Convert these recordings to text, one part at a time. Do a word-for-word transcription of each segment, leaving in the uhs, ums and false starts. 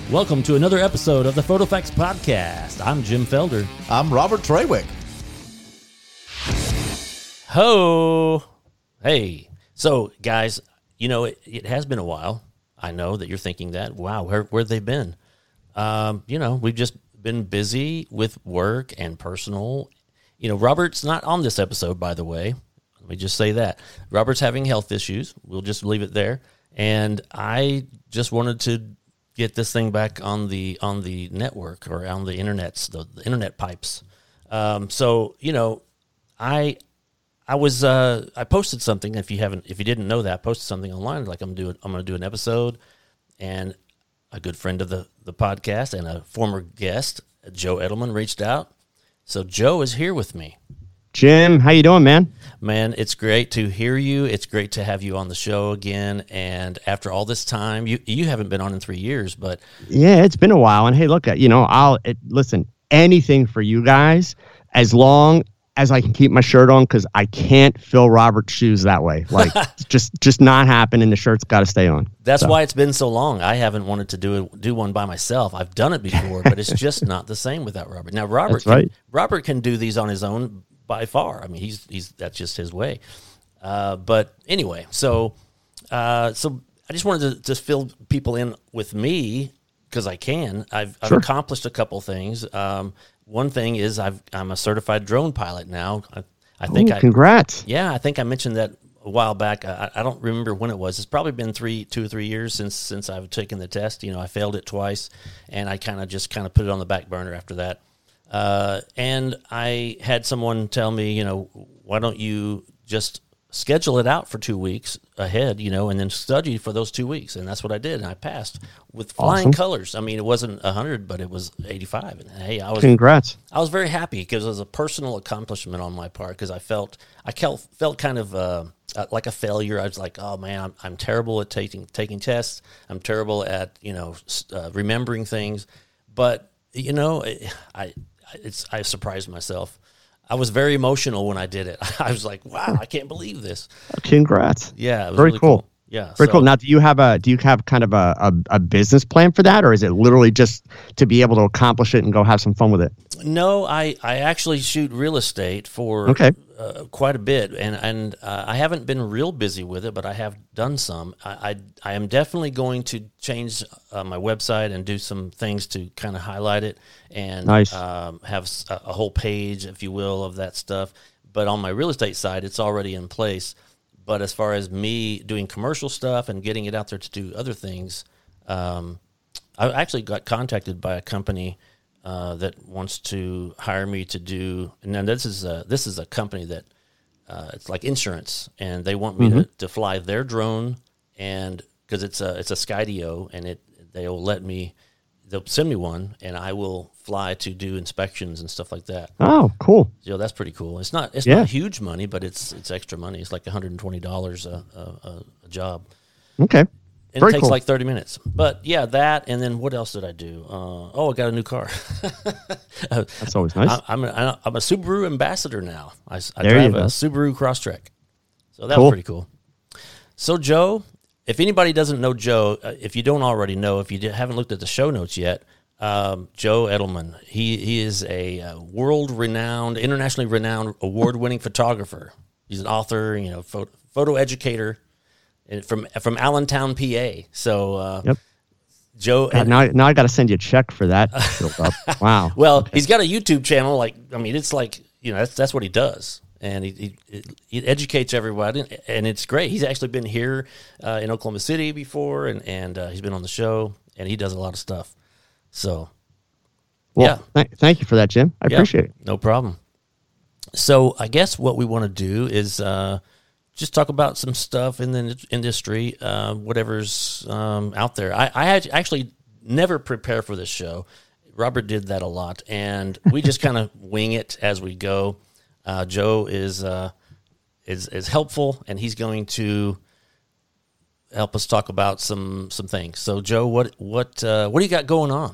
Welcome to another episode of the PhotoFacts Podcast. I'm Jim Felder. I'm Robert Trawick. Ho! Hey. So, guys, you know, it, it has been a while. I know that you're thinking that. Wow, where where have they been? Um, you know, we've just been busy with work and personal. You know, Robert's not on this episode, by the way. Let me just say that. Robert's having health issues. We'll just leave it there. And I just wanted to get this thing back on the on the network or on the internets, the, the internet pipes. Um, so, you know, I I was uh, I posted something. If you haven't, if you didn't know that, I posted something online like I'm doing. I'm going to do an episode, and a good friend of the the podcast and a former guest, Joe Edelman, reached out. So Joe is here with me. Jim, how you doing, man? Man, it's great to hear you. It's great to have you on the show again. And after all this time, you you haven't been on in three years, but yeah, it's been a while. And hey, look, you know, I'll it, listen anything for you guys as long as I can keep my shirt on, because I can't fill Robert's shoes that way. Like, just just not happening. The shirt's got to stay on. That's so. why it's been so long. I haven't wanted to do it, do one by myself. I've done it before, but it's just not the same without Robert. Now, Robert, That's right. can, Robert can do these on his own by far. I mean, he's he's that's just his way. Uh, but anyway, so uh, so I just wanted to just fill people in with me because I can. I've, I've sure. accomplished a couple things. Um, one thing is I've I'm a certified drone pilot now. I, I think Ooh, I congrats. Yeah, I think I mentioned that a while back. I, I don't remember when it was. It's probably been three, two or three years since since I've taken the test. You know, I failed it twice, and I kind of just kind of put it on the back burner after that. Uh, and I had someone tell me, you know, why don't you just schedule it out for two weeks ahead, you know, and then study for those two weeks. And that's what I did. And I passed with flying Awesome. colors. I mean, it wasn't a hundred, but it was eighty-five. And hey, I was, Congrats. I was very happy because it was a personal accomplishment on my part. Cause I felt, I felt, felt kind of, uh, like a failure. I was like, oh man, I'm, I'm terrible at taking, taking tests. I'm terrible at, you know, uh, remembering things, but you know, I, It's I surprised myself. I was very emotional when I did it. I was like, "Wow, I can't believe this!" Congrats. Yeah, it was very really cool. cool. Yeah, very so, cool. Now, do you have a do you have kind of a, a a business plan for that, or is it literally just to be able to accomplish it and go have some fun with it? No, I, I actually shoot real estate for okay. uh, quite a bit, and and uh, I haven't been real busy with it, but I have done some. I I, I am definitely going to change uh, my website and do some things to kind of highlight it and nice. um, have a, a whole page, if you will, of that stuff. But on my real estate side, it's already in place. But as far as me doing commercial stuff and getting it out there to do other things, um, I actually got contacted by a company uh, that wants to hire me to do. And then this is a, this is a company that uh, it's like insurance, and they want me mm-hmm. to, to fly their drone, and because it's a it's a Skydio, and it they'll let me they'll send me one, and I will fly to do inspections and stuff like that. Oh, cool. So that's pretty cool. It's not it's yeah. not huge money, but it's it's extra money. It's like one hundred twenty dollars a, a, a job. Okay. And Very it takes cool. like thirty minutes. But yeah, that, and then what else did I do? Uh, oh, I got a new car. That's always nice. I, I'm, a, I'm a Subaru ambassador now. I, I there drive you a go. Subaru Crosstrek. So that cool. was pretty cool. So Joe, if anybody doesn't know Joe, uh, if you don't already know, if you did, haven't looked at the show notes yet, um, Joe Edelman, he, he is a uh, world-renowned, internationally renowned, award-winning photographer. He's an author, you know, photo, photo educator. From from Allentown, P A. So, uh, yep. Joe. God, now, now I got to send you a check for that. Wow. Well, okay. He's got a YouTube channel. Like, I mean, it's like, you know, that's that's what he does, and he he, he educates everybody, and it's great. He's actually been here uh, in Oklahoma City before, and and uh, he's been on the show, and he does a lot of stuff. So, well, yeah. Th- thank you for that, Jim. I yeah, appreciate it. No problem. So, I guess what we want to do is. Uh, Just talk about some stuff in the industry, uh, whatever's um, out there. I, I had actually never prepare for this show. Robert did that a lot, and we just kind of wing it as we go. Uh, Joe is uh, is is helpful, and he's going to help us talk about some some things. So, Joe, what what uh, what do you got going on?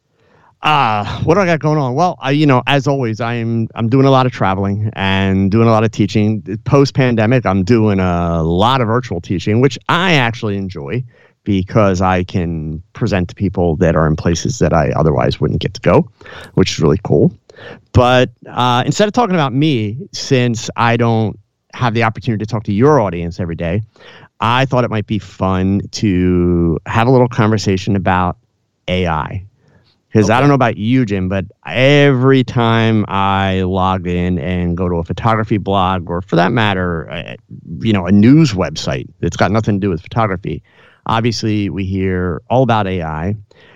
Uh, what do I got going on? Well, I, you know, as always, I'm I'm doing a lot of traveling and doing a lot of teaching. Post pandemic, I'm doing a lot of virtual teaching, which I actually enjoy because I can present to people that are in places that I otherwise wouldn't get to go, which is really cool. But uh, instead of talking about me, since I don't have the opportunity to talk to your audience every day, I thought it might be fun to have a little conversation about A I. Because okay. I don't know about you, Jim, but every time I log in and go to a photography blog, or for that matter, uh, you know, a news website that's got nothing to do with photography, obviously we hear all about A I.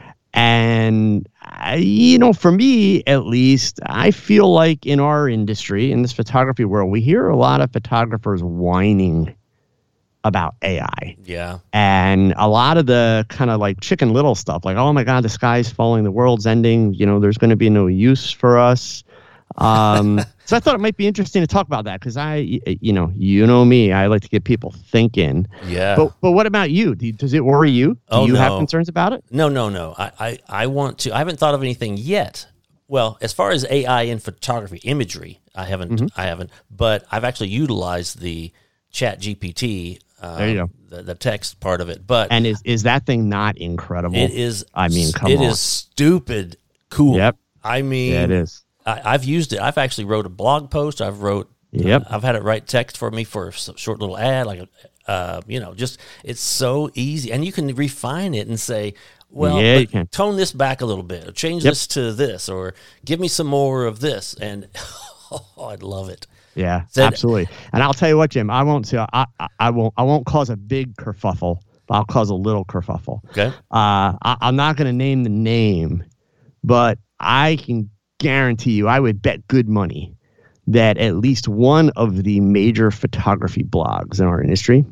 And, I, you know, for me, at least, I feel like in our industry, in this photography world, we hear a lot of photographers whining about A I. Yeah. And a lot of the kind of like Chicken Little stuff, like, oh my God, the sky's falling, the world's ending, you know, there's going to be no use for us. Um, so I thought it might be interesting to talk about that because I, you know, you know me, I like to get people thinking. Yeah. But but what about you? Do, does it worry you? Do oh, you no. have concerns about it? No, no, no. I, I, I want to, I haven't thought of anything yet. Well, as far as A I in photography, imagery, I haven't, mm-hmm. I haven't, but I've actually utilized the Chat G P T. Um, there you go. The, the text part of it, but and is is that thing not incredible? It is. I mean, come it on. It is stupid cool. Yep. I mean, yeah, it is. I, I've used it. I've actually wrote a blog post. I've wrote. Yep. Uh, I've had it write text for me for a short little ad, like, uh, you know, just it's so easy, and you can refine it and say, well, yeah, you can. tone this back a little bit, or change yep. this to this, or give me some more of this, and oh, I'd love it. Yeah, Said, absolutely. And I'll tell you what, Jim, I won't say I, I, I won't I won't cause a big kerfuffle, but I'll cause a little kerfuffle. Okay. Uh, I, I'm not going to name the name, but I can guarantee you, I would bet good money that at least one of the major photography blogs in our industry,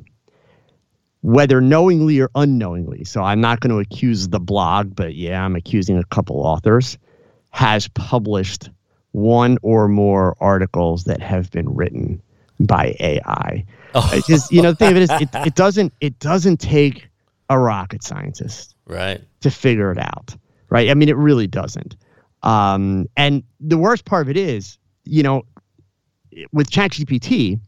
whether knowingly or unknowingly, so I'm not going to accuse the blog, but yeah, I'm accusing a couple authors, has published one or more articles that have been written by A I. Oh. It's just, you know, the thing of it is, it, it doesn't it doesn't take a rocket scientist, right, to figure it out, right? I mean, it really doesn't. Um, and the worst part of it is, you know, with ChatGPT,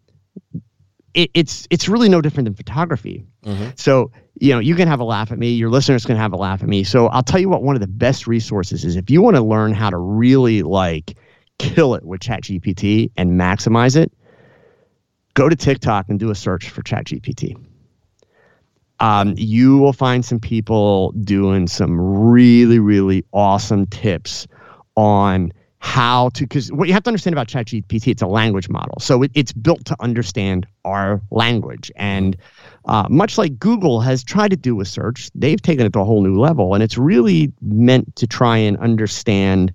it, it's it's really no different than photography. Mm-hmm. So, you know, you can have a laugh at me. Your listeners can have a laugh at me. So I'll tell you what, one of the best resources is if you want to learn how to really like kill it with ChatGPT and maximize it, go to TikTok and do a search for ChatGPT. Um, you will find some people doing some really, really awesome tips on how to, because what you have to understand about ChatGPT, it's a language model. So it, it's built to understand our language. And uh, much like Google has tried to do with search, they've taken it to a whole new level. And it's really meant to try and understand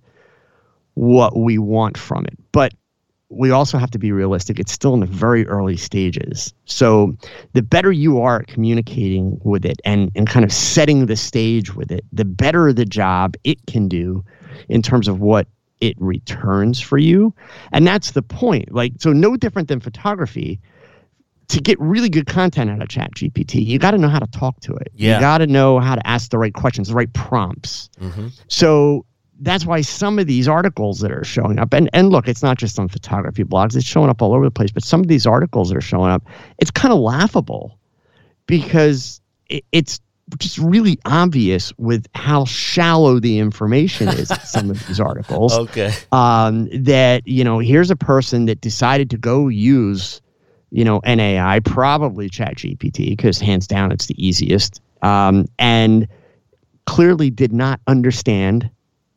what we want from it. But we also have to be realistic. It's still in the very early stages. So the better you are at communicating with it and, and kind of setting the stage with it, the better the job it can do in terms of what it returns for you. And that's the point. Like, so no different than photography. To get really good content out of ChatGPT, you got to know how to talk to it. Yeah. You got to know how to ask the right questions, the right prompts. Mm-hmm. So that's why some of these articles that are showing up, and, and look, it's not just on photography blogs, it's showing up all over the place, but some of these articles that are showing up, it's kind of laughable because it, it's just really obvious with how shallow the information is in some of these articles. Okay. Um, that, you know, here's a person that decided to go use, you know, an A I, probably ChatGPT, because hands down it's the easiest, um, and clearly did not understand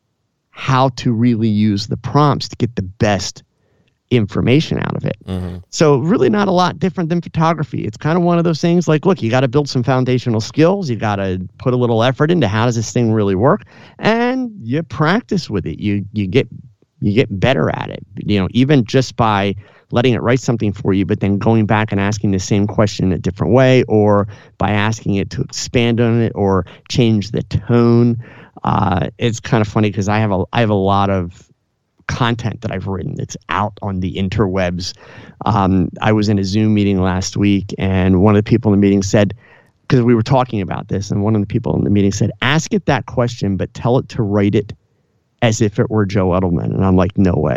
how to really use the prompts to get the best information out of it. Mm-hmm. So really not a lot different than photography. It's kind of one of those things like, look, you got to build some foundational skills. You got to put a little effort into how does this thing really work, and you practice with it. You you get you get better at it. You know, even just by letting it write something for you, but then going back and asking the same question in a different way, or by asking it to expand on it or change the tone. Uh, it's kind of funny because I have a I have a lot of content that I've written that's out on the interwebs. Um, I was in a Zoom meeting last week, and one of the people in the meeting said, because we were talking about this, and one of the people in the meeting said, ask it that question, but tell it to write it as if it were Joe Edelman. And I'm like, no way.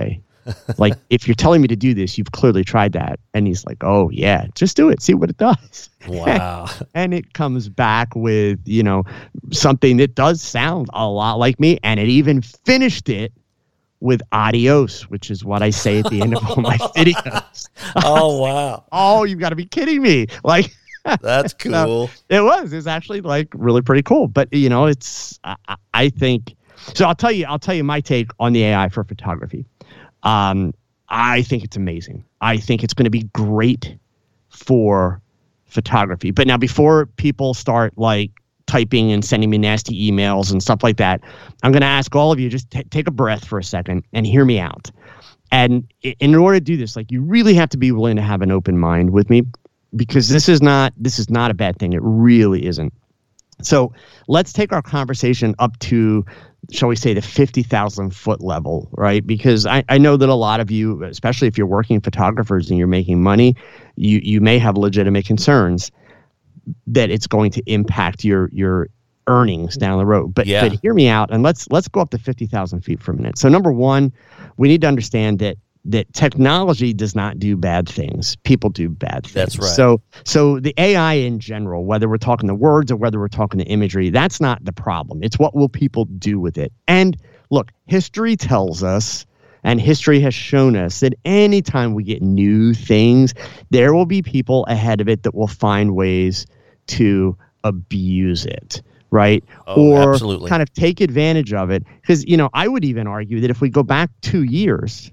Like, if you're telling me to do this, you've clearly tried that. And he's like, oh, yeah, just do it. See what it does. Wow. And it comes back with, you know, something that does sound a lot like me. And it even finished it with adios, which is what I say at the end of all my videos. Oh, wow. Oh, you've got to be kidding me. Like, that's cool. So it was. It's actually like really pretty cool. But, you know, it's, I, I think, so I'll tell you, I'll tell you my take on the A I for photography. Um, I think it's amazing. I think it's going to be great for photography. But now, before people start like typing and sending me nasty emails and stuff like that, I'm going to ask all of you, just t- take a breath for a second and hear me out. And in order to do this, like, you really have to be willing to have an open mind with me, because this is not, this is not a bad thing. It really isn't. So let's take our conversation up to, shall we say, the fifty thousand foot level, right? Because I, I know that a lot of you, especially if you're working photographers and you're making money, you, you may have legitimate concerns that it's going to impact your, your earnings down the road. But, yeah. but hear me out, and let's, let's go up to fifty thousand feet for a minute. So number one, we need to understand that that technology does not do bad things. People do bad things. That's right. So, so the A I in general, whether we're talking the words or whether we're talking the imagery, that's not the problem. It's what will people do with it. And look, history tells us, and history has shown us, that anytime we get new things, there will be people ahead of it that will find ways to abuse it. Right. Oh, or absolutely. Kind of take advantage of it. Because, you know, I would even argue that if we go back two years,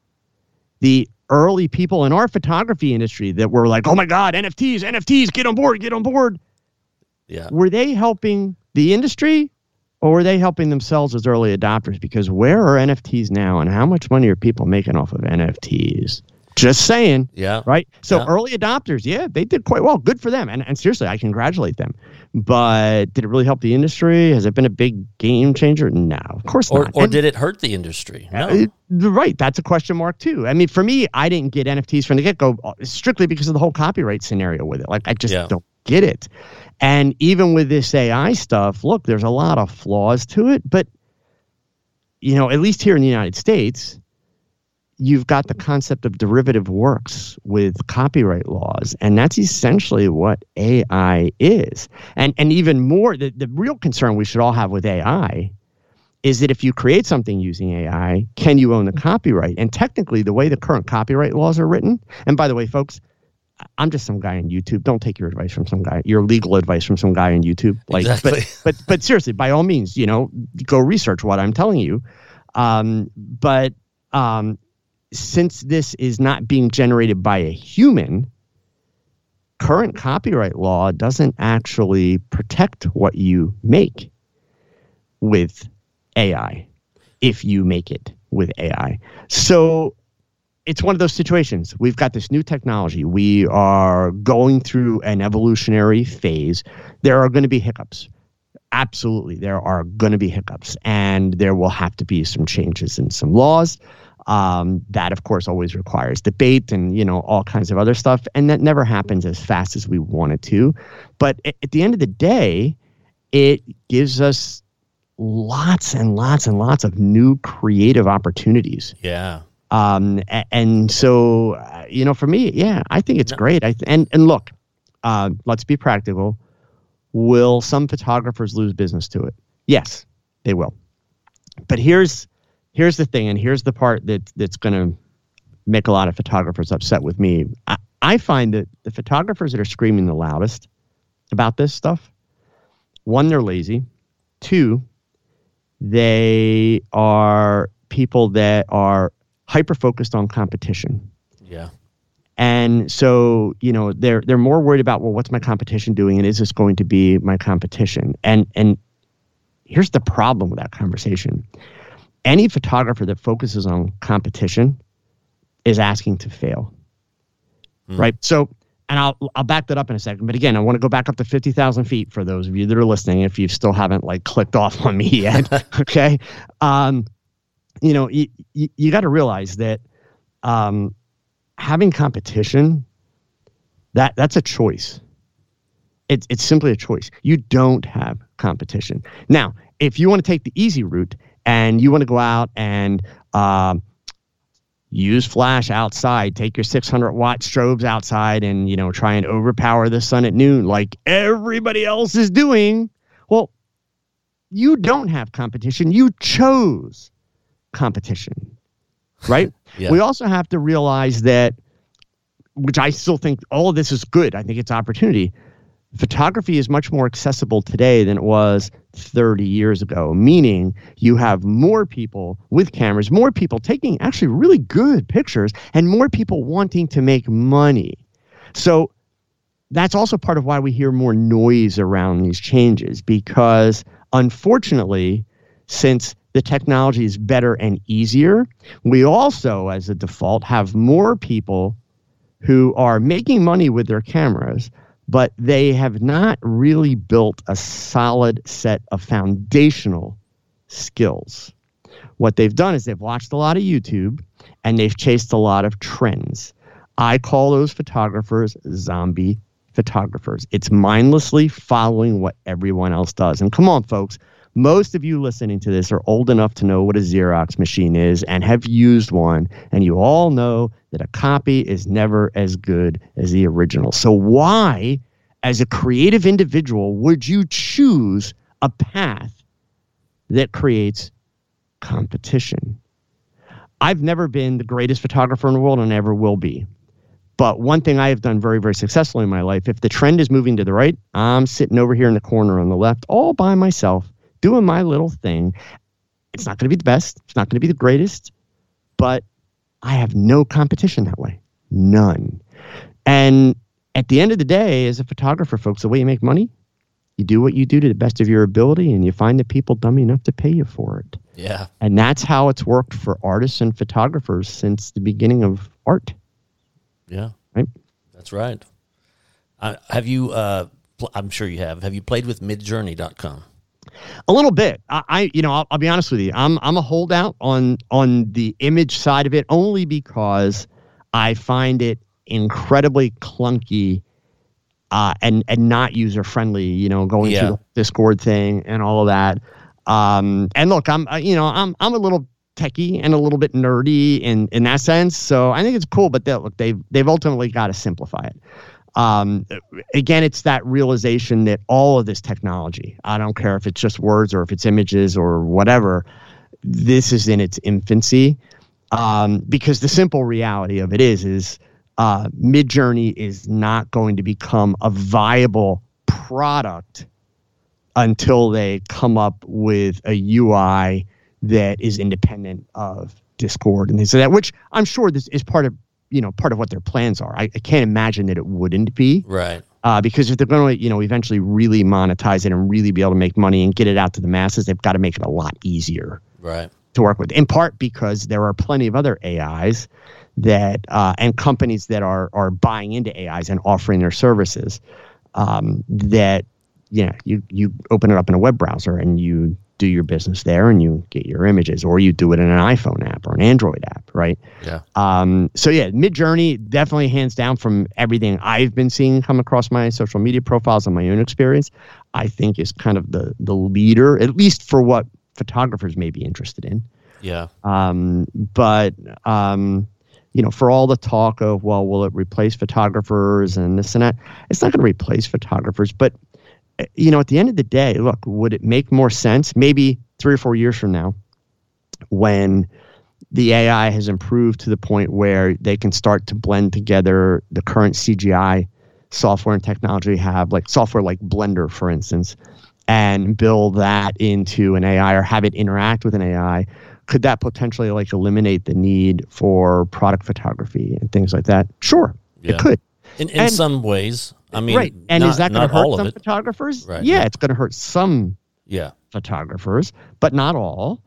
the early people in our photography industry that were like, oh my God, N F Ts, N F Ts, get on board, get on board. Yeah. Were they helping the industry, or were they helping themselves as early adopters? Because where are N F Ts now, and how much money are people making off of N F Ts? Just saying. Yeah. Right. So yeah. early adopters, yeah, they did quite well. Good for them. And, and seriously, I congratulate them. But did it really help the industry? Has it been a big game changer? No, of course or, not. Or and, did it hurt the industry? No. Uh, right. That's a question mark too. I mean, for me, I didn't get N F Ts from the get-go strictly because of the whole copyright scenario with it. Like, I just yeah. don't get it. And even with this A I stuff, look, there's a lot of flaws to it. But, you know, at least here in the United States, you've got the concept of derivative works with copyright laws, and that's essentially what A I is. And and even more, the, the real concern we should all have with A I is that if you create something using A I, can you own the copyright? And technically, the way the current copyright laws are written, and by the way, folks, I'm just some guy on YouTube. Don't take your advice from some guy, your legal advice from some guy on YouTube. Like, exactly. but, but but seriously, by all means, you know, go research what I'm telling you. Um, but um, since this is not being generated by a human, current copyright law doesn't actually protect what you make with A I, if you make it with A I. So it's one of those situations. We've got this new technology. We are going through an evolutionary phase. There are going to be hiccups. Absolutely, there are going to be hiccups, and there will have to be some changes in some laws. Um, that, of course, always requires debate and, you know, all kinds of other stuff. And that never happens as fast as we want it to. But at, at the end of the day, it gives us lots and lots and lots of new creative opportunities. Yeah. Um, and, and so, uh, you know, for me, yeah, I think it's no. great. I th- and, and look, uh, let's be practical. Will some photographers lose business to it? Yes, they will. But here's here's the thing, and here's the part that that's going to make a lot of photographers upset with me. I, I find that the photographers that are screaming the loudest about this stuff, one, they're lazy. Two, they are people that are hyper-focused on competition. Yeah. And so, you know, they're they're more worried about, well, what's my competition doing, and is this going to be my competition? And and here's the problem with that conversation. Any photographer that focuses on competition is asking to fail, mm. right? So, and I'll I'll back that up in a second. But again, I want to go back up to fifty thousand feet for those of you that are listening, if you still haven't like clicked off on me yet, okay? Um, you know, you, you, you got to realize that um, having competition, that that's a choice. It's it's simply a choice. You don't have competition. Now, if you want to take the easy route and you want to go out and um, use flash outside, take your six hundred watt strobes outside and, you know, try and overpower the sun at noon like everybody else is doing. Well, you don't have competition. You chose competition, right? Yeah. We also have to realize that, which I still think all of this is good. I think it's opportunity. Photography is much more accessible today than it was thirty years ago, meaning you have more people with cameras, more people taking actually really good pictures, and more people wanting to make money. So that's also part of why we hear more noise around these changes, because unfortunately, since the technology is better and easier, we also, as a default, have more people who are making money with their cameras, but they have not really built a solid set of foundational skills. What they've done is they've watched a lot of YouTube and they've chased a lot of trends. I call those photographers zombie photographers. It's mindlessly following what everyone else does. And come on, folks, most of you listening to this are old enough to know what a Xerox machine is and have used one, and you all know that a copy is never as good as the original. So why, as a creative individual, would you choose a path that creates competition? I've never been the greatest photographer in the world and never will be. But one thing I have done very, very successfully in my life, if the trend is moving to the right, I'm sitting over here in the corner on the left all by myself, doing my little thing. It's not going to be the best. It's not going to be the greatest. But I have no competition that way. None. And at the end of the day, as a photographer, folks, the way you make money, you do what you do to the best of your ability, and you find the people dumb enough to pay you for it. Yeah. And that's how it's worked for artists and photographers since the beginning of art. Yeah. Right? That's right. Uh, have you, uh, pl- I'm sure you have, have you played with midjourney dot com? A little bit. I, I you know, I'll, I'll be honest with you. I'm I'm a holdout on on the image side of it, only because I find it incredibly clunky uh, and and not user friendly. You know, going Yeah. through the Discord thing and all of that. Um, and look, I'm uh, you know I'm I'm a little techie and a little bit nerdy in in that sense. So I think it's cool, but they, look, they've they've ultimately got to simplify it. Um, again, it's that realization that all of this technology, I don't care if it's just words or if it's images or whatever, this is in its infancy. Um, because the simple reality of it is, is uh, Midjourney is not going to become a viable product until they come up with a U I that is independent of Discord and things like that, which I'm sure this is part of, you know, part of what their plans are. I, I can't imagine that it wouldn't be. Right. Uh, because if they're going to, you know, eventually really monetize it and really be able to make money and get it out to the masses, they've got to make it a lot easier Right. to work with. In part because there are plenty of other A Is that uh, and companies that are are buying into A Is and offering their services. Um, that you know, you you open it up in a web browser and you do your business there and you get your images, or you do it in an iPhone app or an Android app, right? Yeah. Um, so yeah, Midjourney definitely hands down from everything I've been seeing come across my social media profiles and my own experience, I think is kind of the the leader, at least for what photographers may be interested in. Yeah. Um, but um, you know, for all the talk of, well, will it replace photographers and this and that? It's not going to replace photographers, but you know, at the end of the day, look, would it make more sense maybe three or four years from now when the A I has improved to the point where they can start to blend together the current C G I software and technology we have, like software like Blender, for instance, and build that into an A I or have it interact with an A I? Could that potentially like eliminate the need for product photography and things like that? Sure, Yeah. it could. In in And- some ways, I mean, right. And not, is that going not to hurt all some of it. photographers? Right, Yeah, yeah. it's going to hurt some Yeah. photographers, but not all.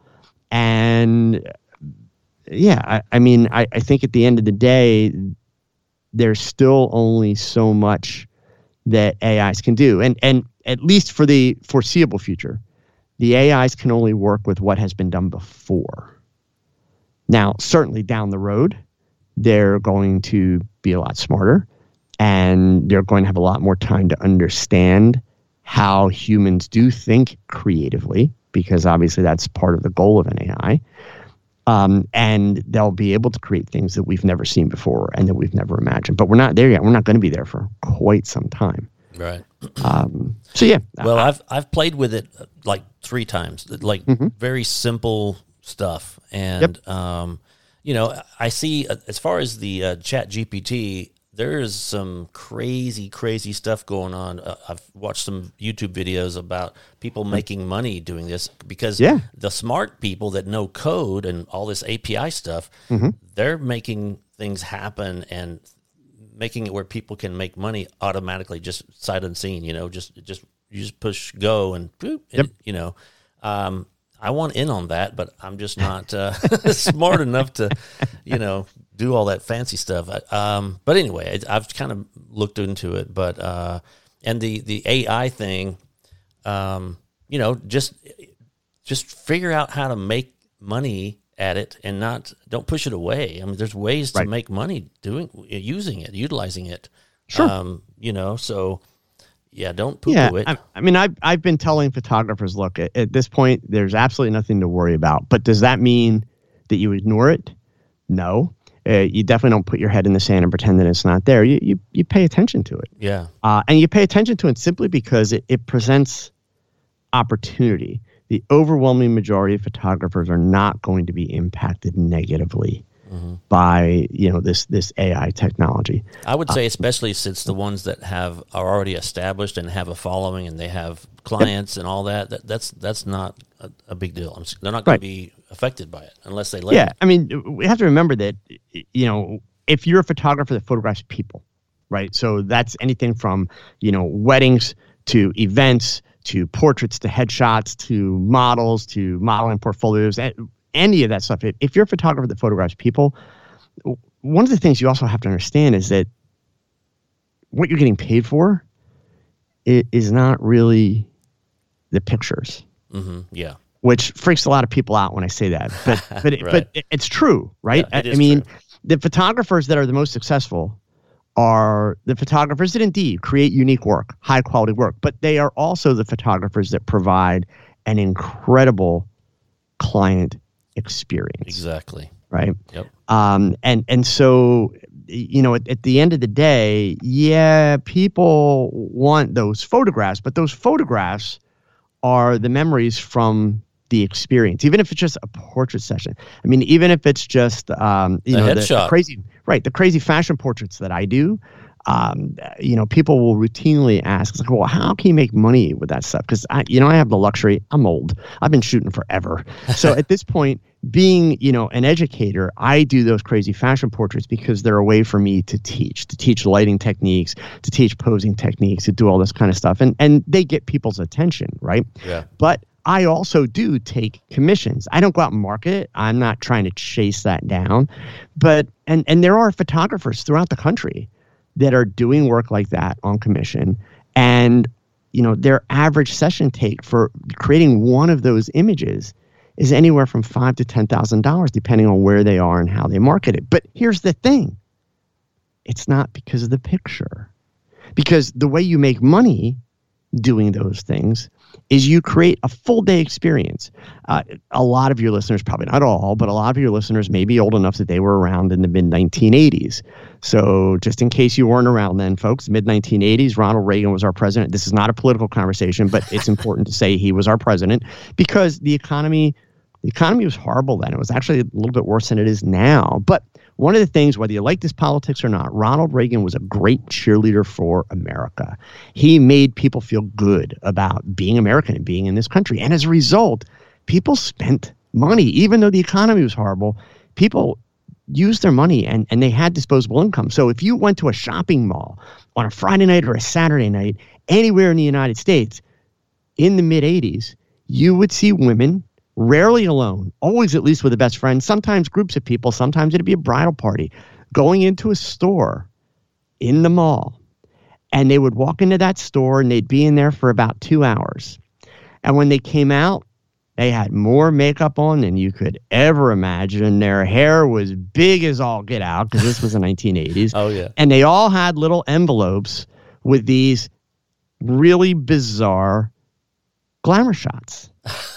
And yeah, I, I mean, I, I think at the end of the day, there's still only so much that A Is can do. And and at least for the foreseeable future, the A Is can only work with what has been done before. Now, certainly down the road, they're going to be a lot smarter, and they're going to have a lot more time to understand how humans do think creatively, because obviously that's part of the goal of an A I. Um, and they'll be able to create things that we've never seen before and that we've never imagined. But we're not there yet. We're not going to be there for quite some time. Right. Um, so yeah. Well, I've I've played with it like three times, like mm-hmm. very simple stuff, and Yep. um, you know, I see uh, as far as the uh, Chat G P T, there is some crazy, crazy stuff going on. Uh, I've watched some YouTube videos about people making money doing this because Yeah. the smart people that know code and all this A P I stuff, Mm-hmm. they're making things happen and making it where people can make money automatically, just sight unseen. You know, just just you just push go and boop, and, Yep. you know. Um, I want in on that, but I'm just not uh, smart enough to, you know, do all that fancy stuff. Um, but anyway, I've kind of looked into it. But uh, and the the A I thing, um, you know, just just figure out how to make money at it and not don't push it away. I mean, there's ways to Right. make money doing using it, utilizing it. Sure. Um, you know, so. Yeah, don't poo-poo Yeah, it. I, I mean, I've I've been telling photographers, look, at, at this point, there's absolutely nothing to worry about. But does that mean that you ignore it? No, uh, you definitely don't put your head in the sand and pretend that it's not there. You you you pay attention to it, Yeah, uh, and you pay attention to it simply because it, it presents opportunity. The overwhelming majority of photographers are not going to be impacted negatively mm-hmm. by you know this this A I technology. I would say, especially since the ones that have are already established and have a following and they have clients and all that, that that's that's not a, a big deal. I'm, s- they're not going Right. to be affected by it unless they let Yeah, them. I mean, we have to remember that, you know, if you're a photographer that photographs people, right? So that's anything from, you know, weddings to events to portraits to headshots to models to modeling portfolios, a- any of that stuff. If if you're a photographer that photographs people, w- one of the things you also have to understand is that what you're getting paid for i- is not really the pictures, hmm Yeah, which freaks a lot of people out when I say that. But but it, Right. but it- it's true, right? Yeah, it I, is I mean, true. the photographers that are the most successful are the photographers that indeed create unique work, high quality work, but they are also the photographers that provide an incredible client experience, exactly. right? Yep. Um, and and so, you know, at, at the end of the day, yeah, people want those photographs, but those photographs are the memories from the experience, even if it's just a portrait session. I mean, even if it's just, um, you The know, the, the headshot. crazy, right, the crazy fashion portraits that I do. Um, you know, people will routinely ask, it's like, well, how can you make money with that stuff? Because I, you know, I have the luxury. I'm old. I've been shooting forever. So at this point, being, you know, an educator, I do those crazy fashion portraits because they're a way for me to teach, to teach lighting techniques, to teach posing techniques, to do all this kind of stuff, and and they get people's attention, right? Yeah. But I also do take commissions. I don't go out and market it. I'm not trying to chase that down, but and and there are photographers throughout the country that are doing work like that on commission, and you know their average session take for creating one of those images is anywhere from five to ten thousand dollars, depending on where they are and how they market it. But here's the thing: it's not because of the picture, because the way you make money doing those things is you create a full day experience. Uh, a lot of your listeners, probably not all, but a lot of your listeners may be old enough that they were around in the mid nineteen eighties. So just in case you weren't around then, folks, mid nineteen eighties, Ronald Reagan was our president. This is not a political conversation, but it's important to say he was our president because the economy, the economy was horrible then. It was actually a little bit worse than it is now. But one of the things, whether you like this politics or not, Ronald Reagan was a great cheerleader for America. He made people feel good about being American and being in this country. And as a result, people spent money. Even though the economy was horrible, people used their money and, and they had disposable income. So if you went to a shopping mall on a Friday night or a Saturday night, anywhere in the United States, in the mid eighties, you would see women rarely alone, always at least with a best friend, sometimes groups of people, sometimes it'd be a bridal party, going into a store in the mall. And they would walk into that store and they'd be in there for about two hours. And when they came out, they had more makeup on than you could ever imagine. Their hair was big as all get out because this was the nineteen eighties. Oh, yeah. And they all had little envelopes with these really bizarre glamour shots.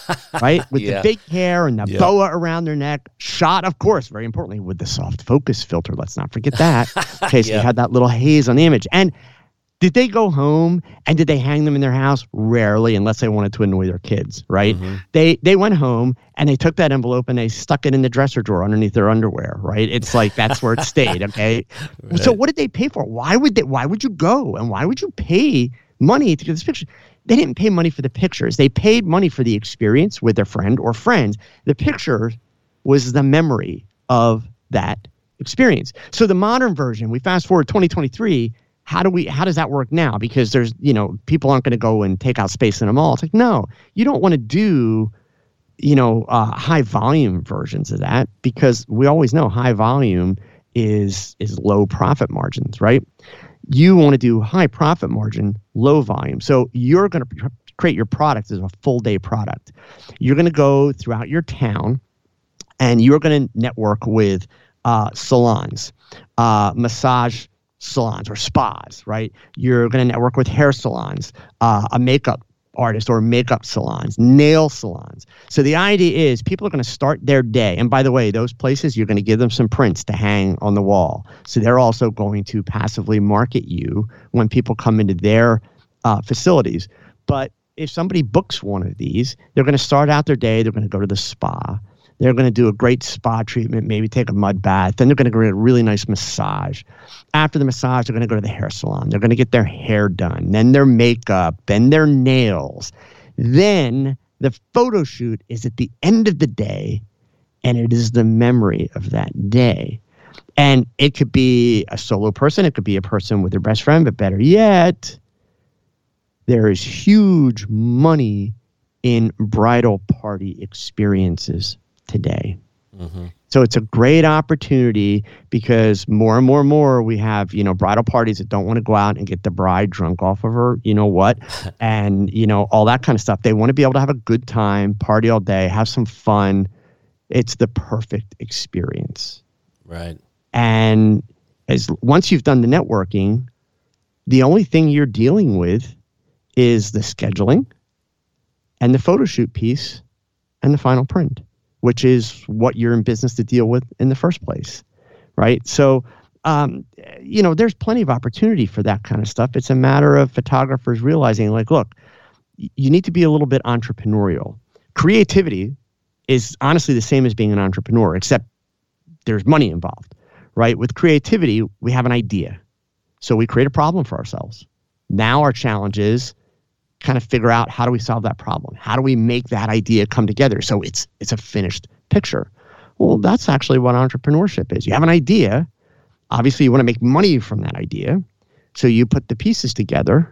right? With Yeah. the big hair and the Yeah. boa around their neck. Shot, of course, very importantly, with the soft focus filter. Let's not forget that. Okay, so Yeah. you had that little haze on the image. And did they go home and did they hang them in their house? Rarely, unless they wanted to annoy their kids, right? Mm-hmm. They they went home and they took that envelope and they stuck it in the dresser drawer underneath their underwear, right? It's like that's where it stayed, okay? Right. So what did they pay for? Why would they? Why would you go and why would you pay money to get this picture? They didn't pay money for the pictures. They paid money for the experience with their friend or friends. The picture was the memory of that experience. So the modern version, we fast forward twenty twenty-three. How do we? How does that work now? Because there's, you know, people aren't going to go and take out space in a mall. It's like, no, you don't want to do, you know, uh, high volume versions of that because we always know high volume is is low profit margins, right? You want to do high profit margin, low volume. So you're going to create your product as a full day product. You're going to go throughout your town, and you're going to network with uh, salons, uh, massage salons or spas, right? You're going to network with hair salons, uh, a makeup artist or makeup salons, nail salons. So the idea is people are going to start their day. And by the way, those places, you're going to give them some prints to hang on the wall. So they're also going to passively market you when people come into their uh, facilities. But if somebody books one of these, they're going to start out their day. They're going to go to the spa. They're going to do a great spa treatment, maybe take a mud bath. Then they're going to get a really nice massage. After the massage, they're going to go to the hair salon. They're going to get their hair done, then their makeup, then their nails. Then the photo shoot is at the end of the day, and it is the memory of that day. And it could be a solo person. It could be a person with their best friend. But better yet, there is huge money in bridal party experiences today. Mm-hmm. So it's a great opportunity because more and more and more we have, you know, bridal parties that don't want to go out and get the bride drunk off of her, you know what, and, you know, all that kind of stuff. They want to be able to have a good time, party all day, have some fun. It's the perfect experience. Right. And as once you've done the networking, the only thing you're dealing with is the scheduling and the photo shoot piece and the final print, which is what you're in business to deal with in the first place, right? So, um, you know, there's plenty of opportunity for that kind of stuff. It's a matter of photographers realizing, like, look, you need to be a little bit entrepreneurial. Creativity is honestly the same as being an entrepreneur, except there's money involved, right? With creativity, we have an idea. So we create a problem for ourselves. Now our challenge is kind of figure out, how do we solve that problem? How do we make that idea come together so it's it's a finished picture? Well, that's actually what entrepreneurship is. You have an idea. Obviously, you want to make money from that idea. So you put the pieces together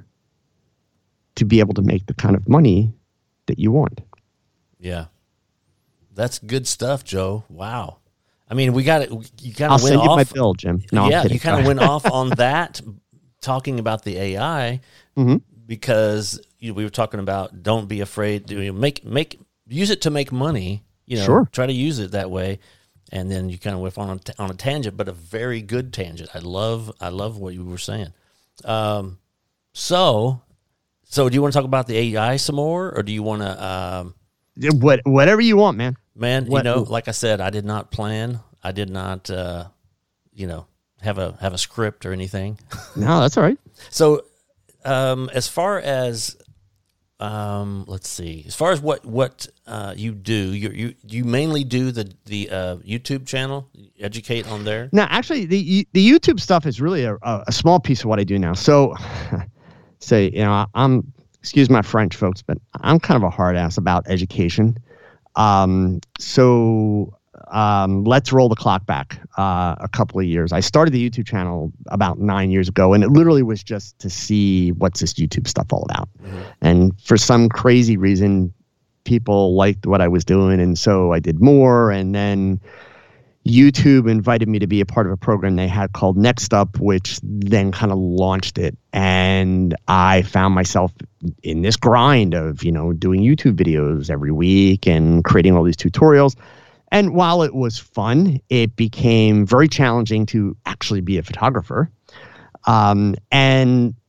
to be able to make the kind of money that you want. Yeah. That's good stuff, Joe. Wow. I mean, we got it. You kind I'll of went send you off. my bill, Jim. No, yeah, I'm kidding. you kind of went off on that, talking about the A I, Mhm. because you know, we were talking about don't be afraid to, you know, make make use it to make money. You know, Sure. try to use it that way, and then you kind of went on a t- on a tangent, but a very good tangent. I love I love what you were saying. Um, so so do you want to talk about the A I some more, or do you want to? Um, What, whatever you want, man. Man, What- you know, like I said, I did not plan. I did not, uh, you know, have a have a script or anything. No, that's all right. So, um, as far as, um, let's see, as far as what what uh, you do, you you you mainly do the the uh, YouTube channel, educate on there. No, actually, the the YouTube stuff is really a, a small piece of what I do now. So, say, you know, I'm, excuse my French, folks, but I'm kind of a hard ass about education. Um, so um, let's roll the clock back uh, a couple of years. I started the YouTube channel about nine years ago, and it literally was just to see what's this YouTube stuff all about. Mm-hmm. And for some crazy reason, people liked what I was doing, and so I did more. And then YouTube invited me to be a part of a program they had called Next Up, which then kind of launched it. And I found myself in this grind of, you know, doing YouTube videos every week and creating all these tutorials. And while it was fun, it became very challenging to actually be a photographer. Um, and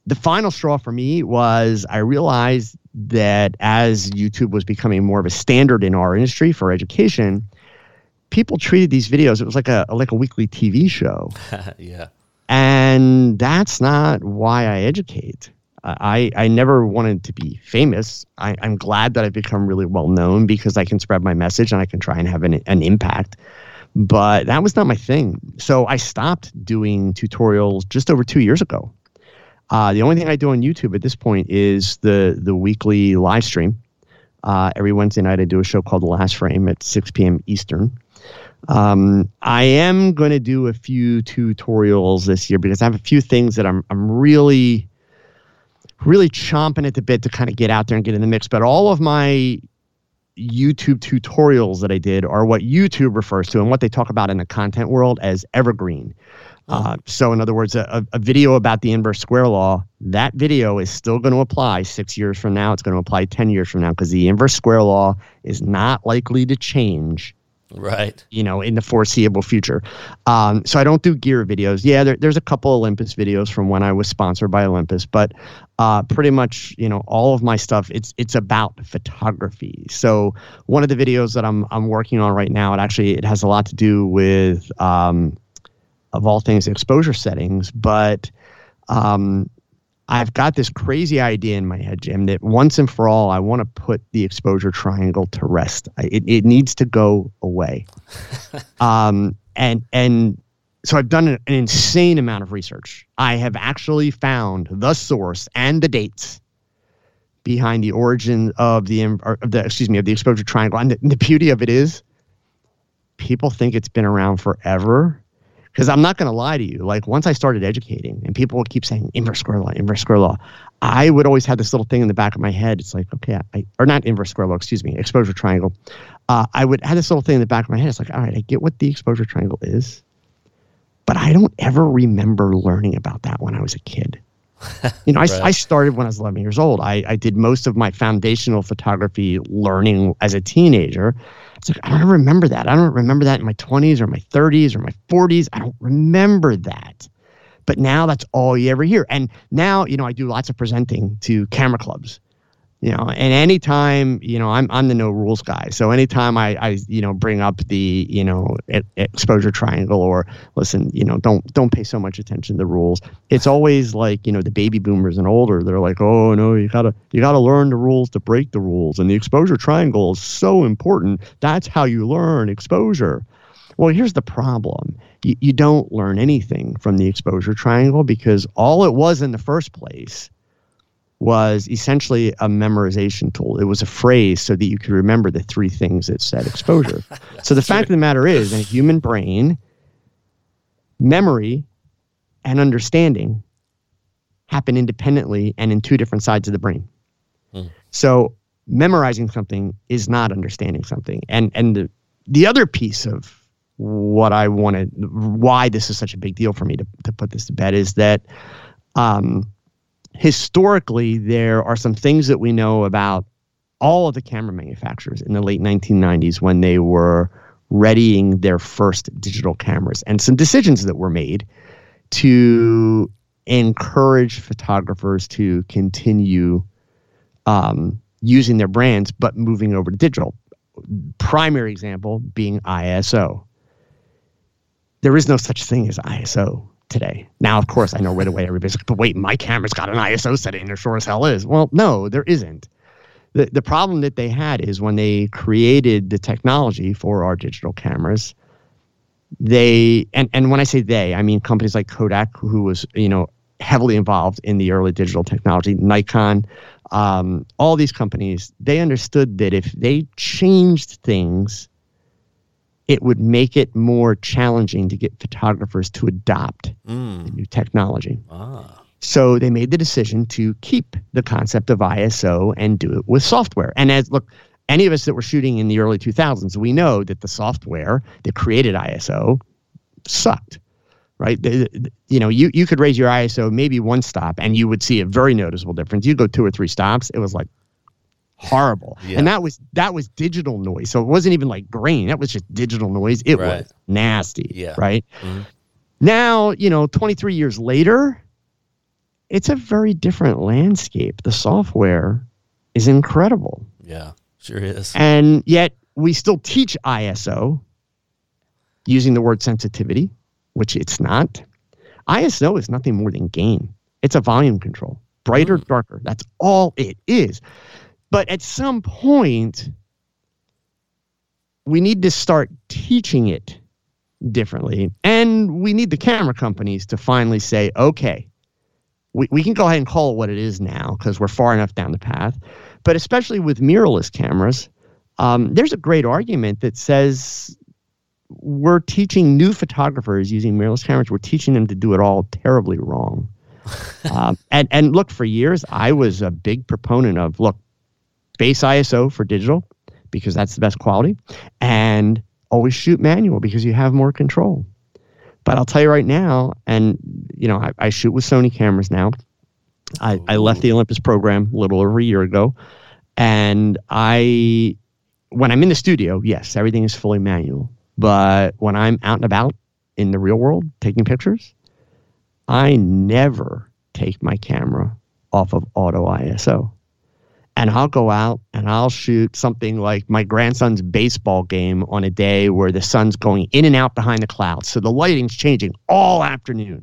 the final straw for me was I realized that as YouTube was becoming more of a standard in our industry for education, people treated these videos, it was like a like a weekly T V show. Yeah. And that's not why I educate. I, I never wanted to be famous. I, I'm glad that I've become really well known because I can spread my message and I can try and have an, an impact. But that was not my thing. So I stopped doing tutorials just over two years ago. Uh, the only thing I do on YouTube at this point is the the weekly live stream. Uh, every Wednesday night I do a show called The Last Frame at six p.m. Eastern. Um, I am going to do a few tutorials this year because I have a few things that I'm I'm really, really chomping at the bit to kind of get out there and get in the mix. But all of my YouTube tutorials that I did are what YouTube refers to and what they talk about in the content world as evergreen. Uh, so in other words, a, a video about the inverse square law, that video is still going to apply six years from now. It's going to apply ten years from now because the inverse square law is not likely to change, right? You know, in the foreseeable future. Um, so I don't do gear videos. Yeah, there, there's a couple Olympus videos from when I was sponsored by Olympus, but uh, pretty much, you know, all of my stuff, it's it's about photography. So one of the videos that I'm I'm working on right now, it actually it has a lot to do with um, of all things, exposure settings. But um, I've got this crazy idea in my head, Jim, that once and for all, I want to put the exposure triangle to rest. I, it, it needs to go away. um, and and so I've done an, an insane amount of research. I have actually found the source and the dates behind the origin of the, or of the excuse me, of the exposure triangle. And the, and the beauty of it is people think it's been around forever. Because I'm not going to lie to you. Like, once I started educating and people would keep saying inverse square law, inverse square law, I would always have this little thing in the back of my head. It's like, okay, I, or not inverse square law, excuse me, exposure triangle. Uh, I would have this little thing in the back of my head. It's like, all right, I get what the exposure triangle is, but I don't ever remember learning about that when I was a kid. You know, I, right. I started when I was eleven years old. I, I did most of my foundational photography learning as a teenager. It's like, I don't remember that. I don't remember that in my twenties or my thirties or my forties. I don't remember that. But now that's all you ever hear. And now, you know, I do lots of presenting to camera clubs. You know, and anytime, you know, I'm I'm the no rules guy. So anytime I, I you know, bring up the, you know, e- exposure triangle or listen, you know, don't don't pay so much attention to the rules. It's always like, you know, the baby boomers and older. They're like, oh no, you gotta you gotta learn the rules to break the rules. And the exposure triangle is so important. That's how you learn exposure. Well, here's the problem. You, you don't learn anything from the exposure triangle because all it was in the first place was essentially a memorization tool. It was a phrase so that you could remember the three things that said exposure. So the fact of the matter is, in a human brain, memory and understanding happen independently and in two different sides of the brain. Hmm. So memorizing something is not understanding something. And and the, the other piece of what I wanted, why this is such a big deal for me to, to put this to bed is that um, historically, there are some things that we know about all of the camera manufacturers in the late nineteen nineties when they were readying their first digital cameras and some decisions that were made to encourage photographers to continue um, using their brands, but moving over to digital. Primary example being I S O. There is no such thing as I S O today. Now, of course, I know right away everybody's like, but wait, my camera's got an I S O setting. There sure as hell is. Well, no, there isn't. The, the problem that they had is when they created the technology for our digital cameras, they, and, and when I say they, I mean companies like Kodak, who was, you know, heavily involved in the early digital technology, Nikon, um, all these companies, they understood that if they changed things, it would make it more challenging to get photographers to adopt mm. the new technology. Ah. So they made the decision to keep the concept of I S O and do it with software. And as look, any of us that were shooting in the early two thousands, we know that the software that created I S O sucked, right? The, the, you know, you, you could raise your I S O maybe one stop and you would see a very noticeable difference. You go two or three stops, it was like horrible. Yeah. And that was that was digital noise. So it wasn't even like grain. That was just digital noise. It right. was nasty. Yeah. Right. Mm-hmm. Now, you know, twenty-three years later, it's a very different landscape. The software is incredible. Yeah, sure is. And yet we still teach I S O using the word sensitivity, which it's not. I S O is nothing more than gain. It's a volume control. Brighter, mm. darker. That's all it is. But at some point, we need to start teaching it differently. And we need the camera companies to finally say, okay, we, we can go ahead and call it what it is now because we're far enough down the path. But especially with mirrorless cameras, um, there's a great argument that says we're teaching new photographers using mirrorless cameras. We're teaching them to do it all terribly wrong. um, and, and look, for years, I was a big proponent of, look, base I S O for digital because that's the best quality, and always shoot manual because you have more control. But I'll tell you right now, and you know, I, I shoot with Sony cameras now. I, I left the Olympus program a little over a year ago, and I, when I'm in the studio, yes, everything is fully manual. But when I'm out and about in the real world taking pictures, I never take my camera off of auto I S O. And I'll go out and I'll shoot something like my grandson's baseball game on a day where the sun's going in and out behind the clouds. So the lighting's changing all afternoon.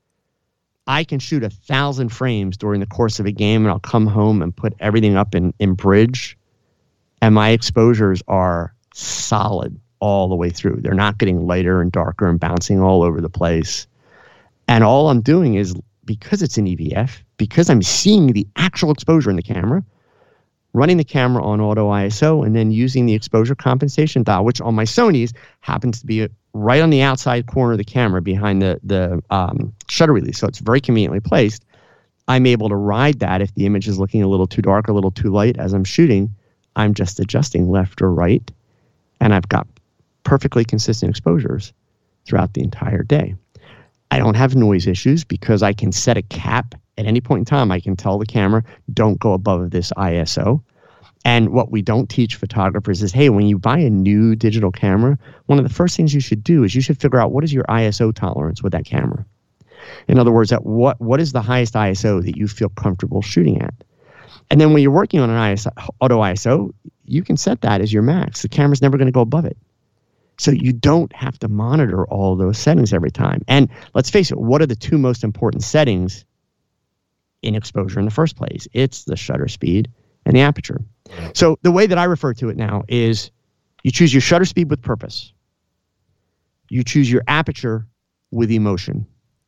I can shoot a thousand frames during the course of a game, and I'll come home and put everything up in, in Bridge. And my exposures are solid all the way through. They're not getting lighter and darker and bouncing all over the place. And all I'm doing is, because it's an E V F, because I'm seeing the actual exposure in the camera, running the camera on auto I S O and then using the exposure compensation dial, which on my Sonys happens to be right on the outside corner of the camera behind the, the um, shutter release. So it's very conveniently placed. I'm able to ride that if the image is looking a little too dark, a little too light as I'm shooting. I'm just adjusting left or right, and I've got perfectly consistent exposures throughout the entire day. I don't have noise issues because I can set a cap at any point in time. I can tell the camera, don't go above this I S O. And what we don't teach photographers is, hey, when you buy a new digital camera, one of the first things you should do is you should figure out what is your I S O tolerance with that camera. In other words, at what what is the highest I S O that you feel comfortable shooting at? And then when you're working on an I S O, auto I S O, you can set that as your max. The camera's never going to go above it. So you don't have to monitor all those settings every time. And let's face it, what are the two most important settings in exposure in the first place? It's the shutter speed and the aperture. So the way that I refer to it now is you choose your shutter speed with purpose. You choose your aperture with emotion.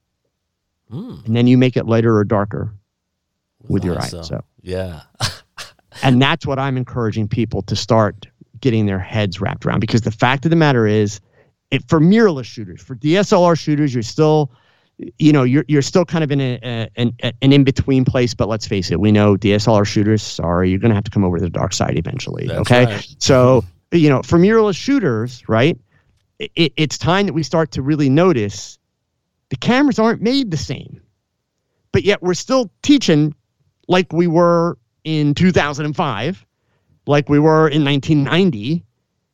Mm. And then you make it lighter or darker with, with your I S O. I S O. Yeah. And that's what I'm encouraging people to start getting their heads wrapped around, because the fact of the matter is, it, for mirrorless shooters, for D S L R shooters, you're still, you know, you're you're still kind of in a, a an, an in between place. But let's face it, we know D S L R shooters, sorry, you're going to have to come over to the dark side eventually. That's okay, right. So you know, for mirrorless shooters, right, it, it's time that we start to really notice the cameras aren't made the same, but yet we're still teaching like we were in two thousand five. Like we were in nineteen ninety,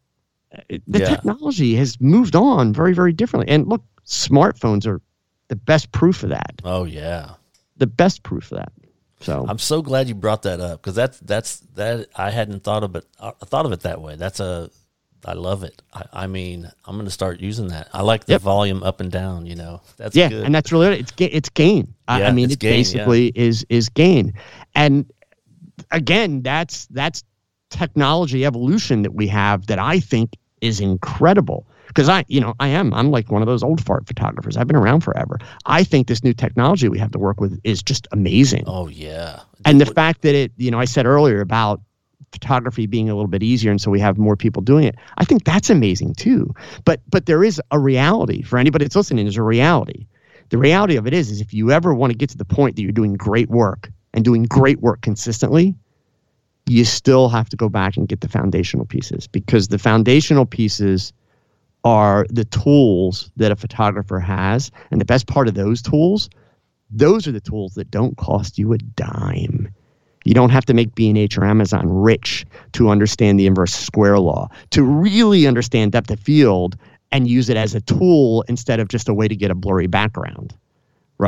the yeah. technology has moved on very, very differently. And look, smartphones are the best proof of that. Oh, yeah. The best proof of that. So I'm so glad you brought that up, because that's, that's, that I hadn't thought of it, I thought of it that way. That's a, I love it. I, I mean, I'm going to start using that. I like the yep. volume up and down, you know, that's yeah. good. And that's really, it's, it's gain. Yeah, I mean, it's it gain, basically yeah. is, is gain. And again, that's, that's, technology evolution that we have that I think is incredible, because I, you know, I am, I'm like one of those old fart photographers. I've been around forever. I think this new technology we have to work with is just amazing. Oh yeah. And the fact that it, you know, I said earlier about photography being a little bit easier, and so we have more people doing it. I think that's amazing too. But, but there is a reality for anybody that's listening. There's a reality. The reality of it is, is if you ever want to get to the point that you're doing great work and doing great work consistently, you still have to go back and get the foundational pieces, because the foundational pieces are the tools that a photographer has. And the best part of those tools, those are the tools that don't cost you a dime. You don't have to make B and H or Amazon rich to understand the inverse square law, to really understand depth of field and use it as a tool instead of just a way to get a blurry background, right? Yeah.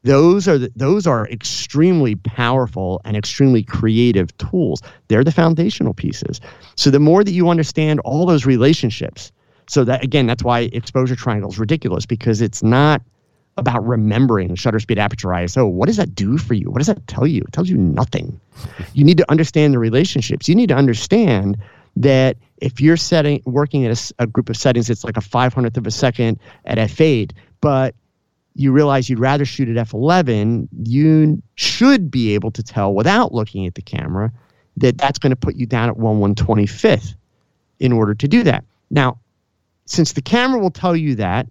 Those are the, those are extremely powerful and extremely creative tools. They're the foundational pieces. So the more that you understand all those relationships, so that again, that's why exposure triangle is ridiculous, because it's not about remembering shutter speed, aperture, I S O. What does that do for you? What does that tell you? It tells you nothing. You need to understand the relationships. You need to understand that if you're setting working at a, a group of settings, it's like a five hundredth of a second at f eight, but you realize you'd rather shoot at f eleven, you should be able to tell without looking at the camera that that's going to put you down at one one twenty-fifth in order to do that. Now, since the camera will tell you that,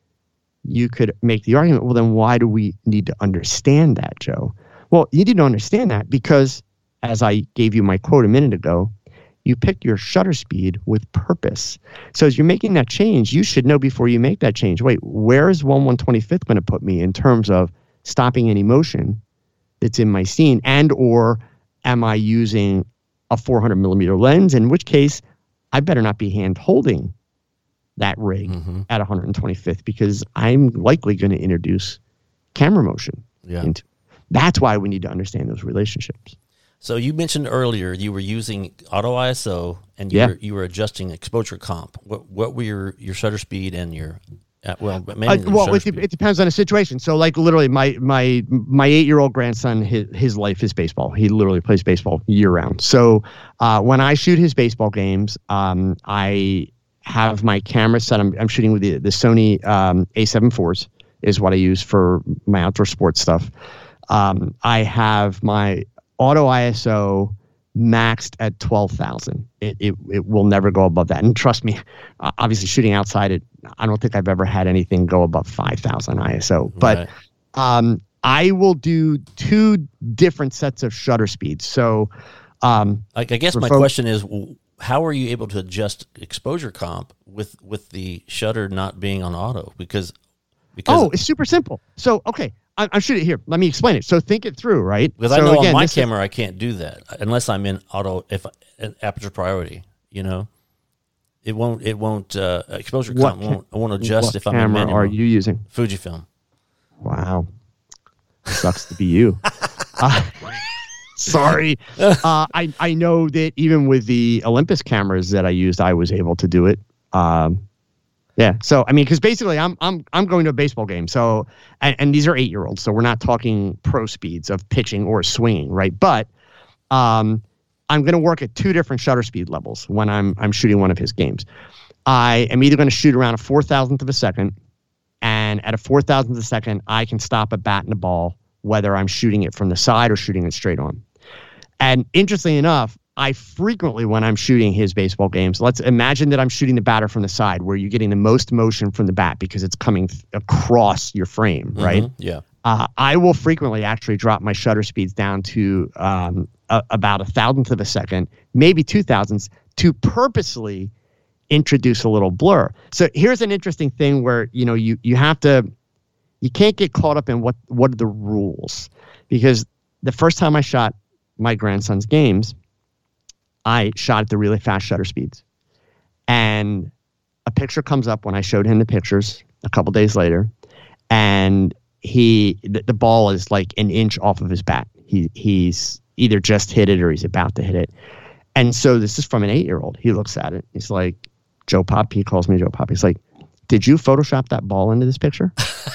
you could make the argument, well, then why do we need to understand that, Joe? Well, you need to understand that because, as I gave you my quote a minute ago, you pick your shutter speed with purpose. So as you're making that change, you should know before you make that change, wait, where is one one twenty-fifth going to put me in terms of stopping any motion that's in my scene, and or am I using a four hundred millimeter lens, in which case I better not be hand holding that rig mm-hmm. at one hundred twenty-fifth, because I'm likely going to introduce camera motion. Yeah. Into. That's why we need to understand those relationships. So you mentioned earlier you were using auto I S O and you, yeah. were, you were adjusting exposure comp. What what were your, your shutter speed and your uh, well mainly uh, well it, it depends on the situation. So like literally my my my eight year old grandson, his his life is baseball. He literally plays baseball year round. So uh, when I shoot his baseball games, um, I have my camera set. I'm I'm shooting with the the Sony um, A seven fours is what I use for my outdoor sports stuff. Um, I have my auto I S O maxed at twelve thousand. It, it it will never go above that. And trust me, uh, obviously shooting outside, it I don't think I've ever had anything go above five thousand I S O. But right. um, I will do two different sets of shutter speeds. So um, I, I guess my folks, question is, how are you able to adjust exposure comp with, with the shutter not being on auto? Because because oh, it's super simple. So okay. I'm shooting here. Let me explain it. So think it through, right? Because so I know again, on my camera is, I can't do that unless I'm in auto, if an aperture priority. You know, it won't. It won't. Uh, exposure comp won't. I won't adjust what if I'm in camera manual. Are you using? Fujifilm. Wow, sucks to be you. Uh, sorry. Uh, I I know that even with the Olympus cameras that I used, I was able to do it. Um, Yeah. So, I mean, because basically I'm, I'm, I'm going to a baseball game. So, and, and these are eight year olds. So we're not talking pro speeds of pitching or swinging. Right. But, um, I'm going to work at two different shutter speed levels when I'm, I'm shooting one of his games. I am either going to shoot around a four thousandth of a second, and at a four thousandth of a second, I can stop a bat and a ball, whether I'm shooting it from the side or shooting it straight on. And interestingly enough, I frequently, when I'm shooting his baseball games, let's imagine that I'm shooting the batter from the side, where you're getting the most motion from the bat because it's coming th- across your frame, right? Mm-hmm. Yeah. Uh, I will frequently actually drop my shutter speeds down to um, a, about a thousandth of a second, maybe two thousandths, to purposely introduce a little blur. So here's an interesting thing where, you know, you you have to, you can't get caught up in what what are the rules, because the first time I shot my grandson's games, I shot at the really fast shutter speeds, and a picture comes up when I showed him the pictures a couple days later, and he the, the ball is like an inch off of his bat. He he's either just hit it or he's about to hit it, and so this is from an eight-year-old. He looks at it. He's like, Joe Pop. He calls me Joe Pop. He's like, did you Photoshop that ball into this picture?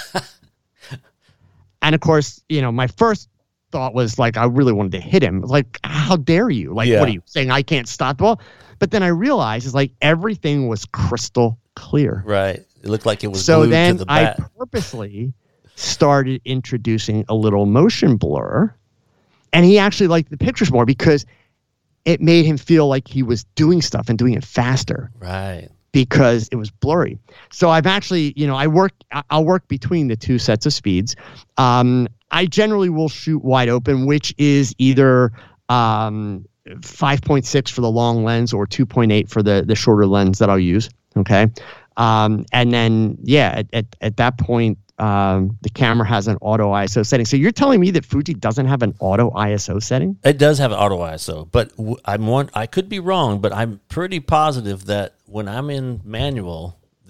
And of course, you know, my first thought was like, I really wanted to hit him. Like, how dare you? Like, yeah. What are you saying? I can't stop the ball? But then I realized it's like everything was crystal clear. Right. It looked like it was so glued then to the bat. I purposely started introducing a little motion blur, and he actually liked the pictures more because it made him feel like he was doing stuff and doing it faster. Right. Because it was blurry. So I've actually, you know, I work, I'll work between the two sets of speeds. Um, I generally will shoot wide open, which is either um, five point six for the long lens or two point eight for the, the shorter lens that I'll use. Okay. Um, and then, yeah, at, at, at that point, um, the camera has an auto I S O setting. So you're telling me that Fuji doesn't have an auto I S O setting? It does have an auto I S O, but I'm one, I could be wrong, but I'm pretty positive that when I'm in manual,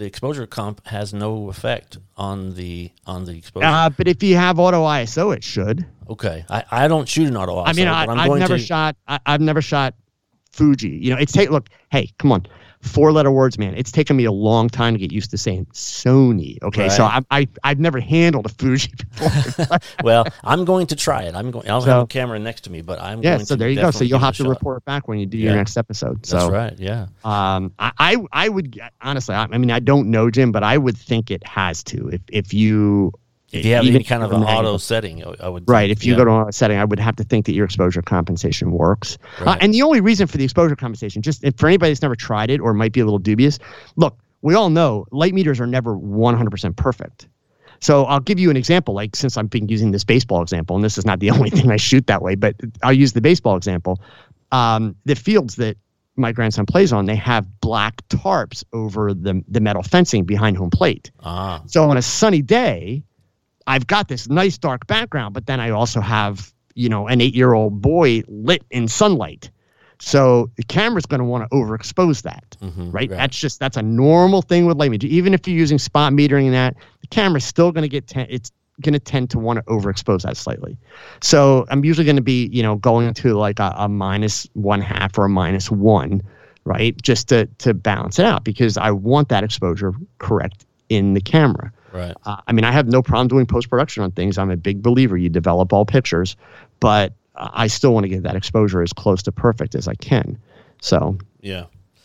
the exposure comp has no effect on the on the exposure. Uh, but if you have auto I S O, it should. Okay, I, I don't shoot an auto I S O. I mean, I, but I'm I've going never to, shot. I, I've never shot Fuji. You know, it's take. Look, hey, come on, four letter words, man. It's taken me a long time to get used to saying Sony. Okay, Right. so I, I I've never handled a Fuji before. Well, I'm going to try it. I'm going. I'll So- have a camera next to me, but I'm yeah, going so to there you go. So definitely you'll give it have a to shot. report back when you do Yeah. your next episode. So That's right. Yeah. Um, I, I I would honestly. I, I mean, I don't know, Jim, but I would think it has to. If if you If you have even any kind of if an you're auto manual- setting, I- I would. right. think, If you yeah. go to a setting, I would have to think that your exposure compensation works. Uh, Right. and the only reason for the exposure compensation, just if, for anybody that's never tried it or might be a little dubious, look, we all know light meters are never one hundred percent perfect. So I'll give you an example. Like since I've been using this baseball example, and this is not the only thing I shoot that way, but I'll use the baseball example. Um, the fields that my grandson plays on, they have black tarps over the the metal fencing behind home plate. Ah, So on a sunny day, I've got this nice dark background, but then I also have, you know, an eight-year-old boy lit in sunlight. So the camera's going to want to overexpose that, mhm, right? That's just, that's a normal thing with light meter. Even if you're using spot metering and that, the camera's still going to get, ten, it's going to tend to want to overexpose that slightly. So I'm usually going to be, you know, going to like a, a minus one half or a minus one, right? Just to, to balance it out because I want that exposure correct in the camera. right. Uh, I mean, I have no problem doing post-production on things. I'm a big believer. You develop all pictures, but uh, I still want to get that exposure as close to perfect as I can. So, Yeah.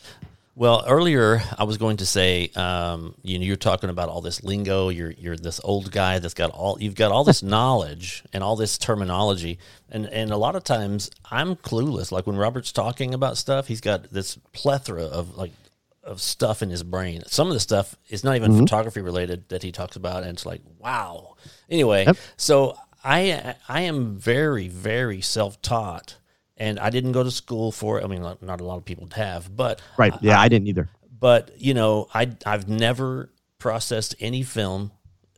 Well, earlier I was going to say, um, you know, you're talking about all this lingo. You're you're this old guy that's got all you've got all this knowledge and all this terminology, and and a lot of times I'm clueless. Like when Robert's talking about stuff, he's got this plethora of like of stuff in his brain. Some of the stuff is not even photography related that he talks about, and it's like wow. Anyway, Yep. so I I am very very self taught. And I didn't go to school for it. I mean, not not a lot of people have, but right. Yeah, I didn't either. but you know, I I've never processed any film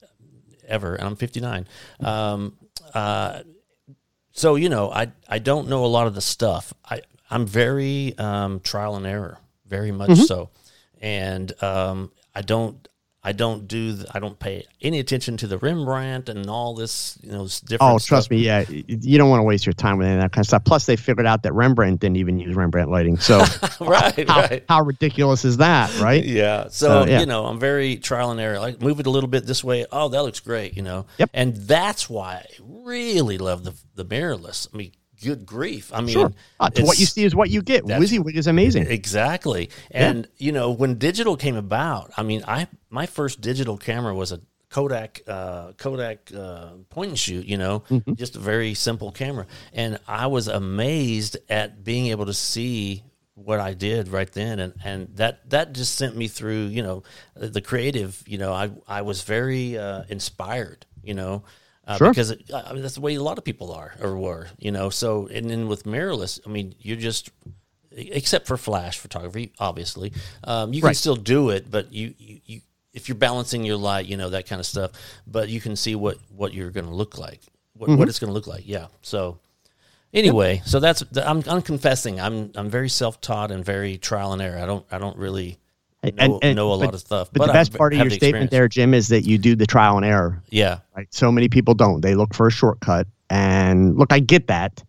ever, and I'm fifty-nine. Um, uh, so you know, I I don't know a lot of the stuff. I I'm very um, trial and error, very much Mm-hmm. so, and um, I don't. I don't do. The, I don't pay any attention to the Rembrandt and all this, you know, s- different. Oh, stuff. trust me. Yeah, y- you don't want to waste your time with any of that kind of stuff. Plus, they figured out that Rembrandt didn't even use Rembrandt lighting. So, right, how, right. how ridiculous is that, right? Yeah. So, So, yeah. you know, I'm very trial and error. Like, move it a little bit this way. Oh, that looks great, you know. Yep. And that's why I really love the the mirrorless. I mean, good grief. I mean, Sure. Uh, to what it's- you see is what you get. That's- WYSIWYG is amazing. Exactly. And, you know, when digital came about, I mean, I my first digital camera was a Kodak uh, Kodak uh, point and shoot, you know, Mm-hmm. just a very simple camera. And I was amazed at being able to see what I did right then. And, and that, that just sent me through, you know, the creative, you know, I, I was very uh, inspired, you know, uh, Sure. because it, I mean, that's the way a lot of people are or were, you know. So, and then with mirrorless, I mean, you're just, except for flash photography, obviously, um, you can Right. still do it, but you, you, you, if you're balancing your light, you know, that kind of stuff, but you can see what, what you're going to look like, what, Mm-hmm. what it's going to look like. Yeah. So anyway, so that's, I'm, I'm confessing, I'm, I'm very self-taught and very trial and error. I don't, I don't really know, And- and- know a but- lot of stuff, But, the best I part of have your the statement experience. there, Jim, is that you do the trial and error. Yeah. Right? So many people don't. They look for a shortcut. And look, I get that.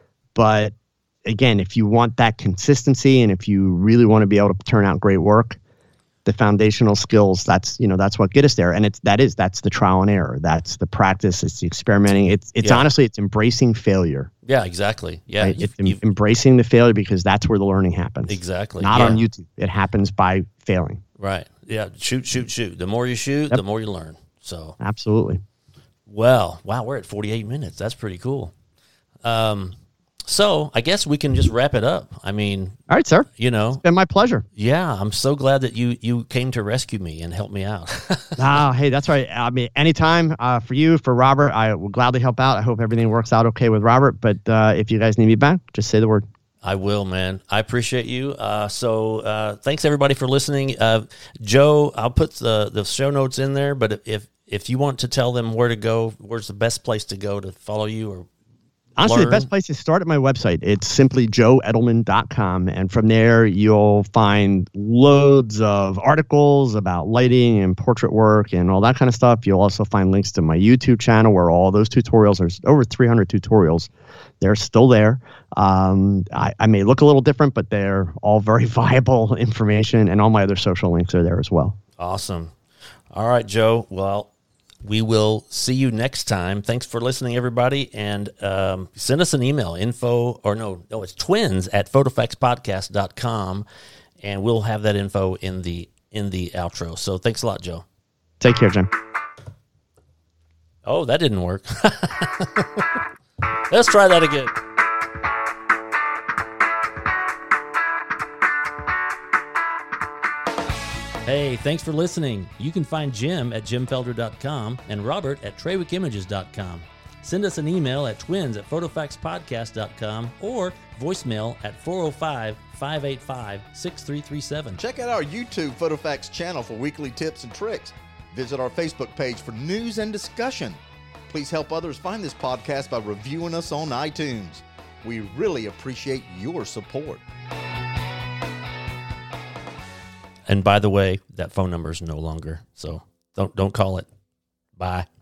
But again, if you want that consistency and if you really want to be able to turn out great work, the foundational skills, that's, you know, that's what get us there. And it's, that is, that's the trial and error. That's the practice. It's the experimenting. It's, it's Yeah. honestly, it's embracing failure. Yeah, exactly. Yeah. Right? you've- It's em- you've- embracing the failure because that's where the learning happens. exactly. Not yeah. on YouTube. It happens by failing. Right. Yeah. Shoot, shoot, shoot. The more you shoot, the more you learn. So, Absolutely. well, wow, we're at forty-eight minutes. That's pretty cool. Um, so I guess we can just wrap it up. I mean, All right, sir. you know, It's been my pleasure. yeah, I'm so glad that you, you came to rescue me and help me out. Ah, hey, that's right. I mean, anytime uh, for you, for Robert, I will gladly help out. I hope everything works out okay with Robert. But uh, if you guys need me back, just say the word. I will, man. I appreciate you. Uh, so uh, thanks everybody for listening. Uh, Joe, I'll put the, the show notes in there, but if, if you want to tell them where to go, where's the best place to go to follow you or Honestly, learn? the best place to start at my website. It's simply joe edelman dot com. And from there, you'll find loads of articles about lighting and portrait work and all that kind of stuff. You'll also find links to my YouTube channel where all those tutorials, there's over three hundred tutorials. They're still there. Um, I, I may look a little different, but they're all very viable information. And all my other social links are there as well. Awesome. All right, Joe. Well, we will see you next time. Thanks for listening, everybody. And um, send us an email, info, or no, no, it's twins at photofax podcast dot com. And we'll have that info in the in the outro. So thanks a lot, Joe. Take care, Jim. Oh, that didn't work. Let's try that again. Hey, thanks for listening. You can find Jim at jim felder dot com and Robert at trawick images dot com. Send us an email at twins at photofax podcast dot com or voicemail at four oh five, five eight five, six three three seven. Check out our YouTube PhotoFax channel for weekly tips and tricks. Visit our Facebook page for news and discussion. Please help others find this podcast by reviewing us on iTunes. We really appreciate your support. And by the way, that phone number is no longer, so don't don't call it. Bye.